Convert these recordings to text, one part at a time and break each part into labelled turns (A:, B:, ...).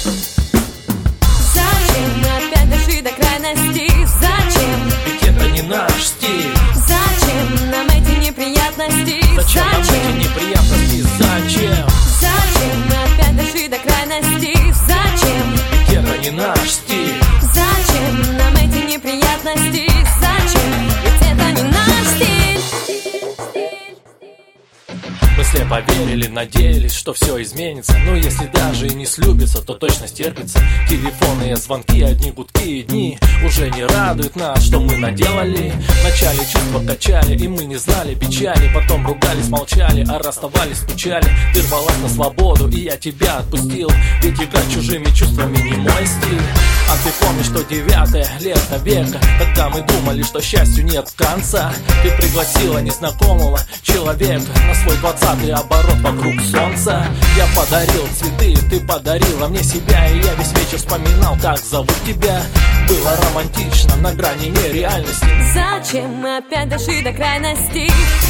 A: Зачем мы опять дошли до крайности? Зачем?
B: Ведь это не наш стиль.
A: Зачем нам эти неприятности?
B: Зачем нам эти неприятности? Зачем?
A: Зачем мы опять дошли до крайности? Зачем?
B: Ведь это не наш стиль.
A: Зачем нам эти неприятности? Зачем? Ведь это не наш стиль.
B: Мы слепо верили, надеялись, что все изменится. Но если даже и не слюбится, то точно стерпится. Телефонные звонки, одни гудки и дни уже не радуют нас, что мы наделали. Вначале чувства качали, и мы не знали печали. Потом ругались, молчали, а расставались, скучали. Ты рвалась на свободу, и я тебя отпустил. Ведь играть чужими чувствами не мой стиль. А ты помнишь, что 9-е лето века, когда мы думали, что счастью нет конца. Ты пригласила незнакомого человека на свой 20-й оборот вокруг солнца. Я подарил цветы, ты подарила мне себя, и я весь вечер вспоминал, как зовут тебя. Было романтично, на грани нереальности.
A: Зачем мы опять дошли до крайности?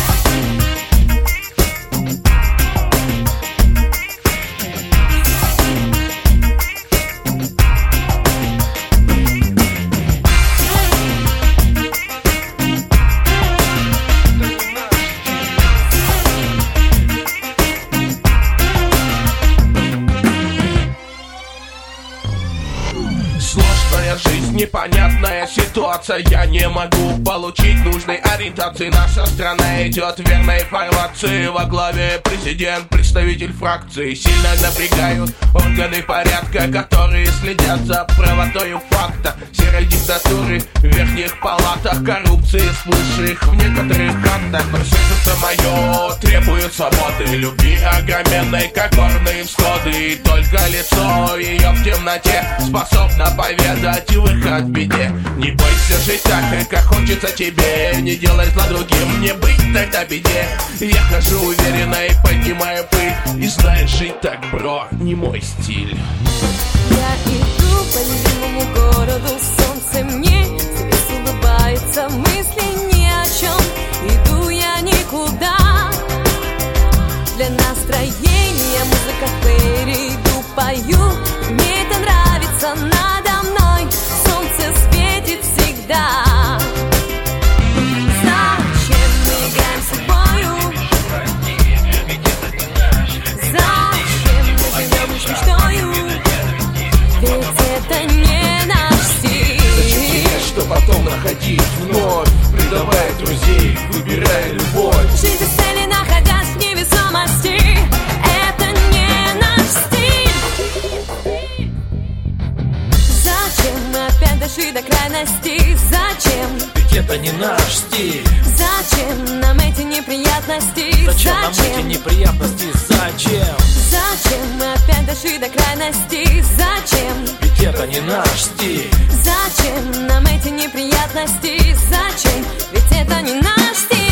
C: Сложная жизнь, непонятная ситуация. Я не могу получить нужной ориентации. Наша страна идет верной формации. Во главе президент, представитель фракции. Сильно напрягают органы порядка, которые следят за правотою факта. Серой диктатуры в верхних палатах, коррупции слышишь в некоторых актах. Но сердце мое требует свободы, любви огроменной, как горные всходы. И только лицо ее в темноте способно поведать выход в беде. Не бойся жить так, как хочется тебе. Не делай зла другим, не быть тогда беде. Я хожу уверенно и поднимаю пыль. И знаешь, жить так, бро, не мой стиль.
A: Я иду по любимому городу, солнце мне здесь улыбается. Мысли ни о чем, иду я никуда. Для настроения музыка в плеере, иду, пою. Мне это нравится, надо мной солнце светит всегда. Зачем мы играем с собою? Зачем мы живем лишь мечтою? Ведь это не наш стиль.
C: Зачем терять, что потом находить вновь? Предавая друзей, выбирая любовь.
A: Жить без цели, находясь в невесомости. Это не наш стиль. Зачем мы опять дошли до крайности? Зачем?
B: Ведь это не наш стиль.
A: Зачем нам эти неприятности?
B: Зачем нам эти неприятности? Зачем?
A: Зачем мы опять дошли до крайности? Зачем?
B: Ведь это не наш стиль.
A: Зачем нам эти неприятности? Зачем? Ведь это не наш стиль.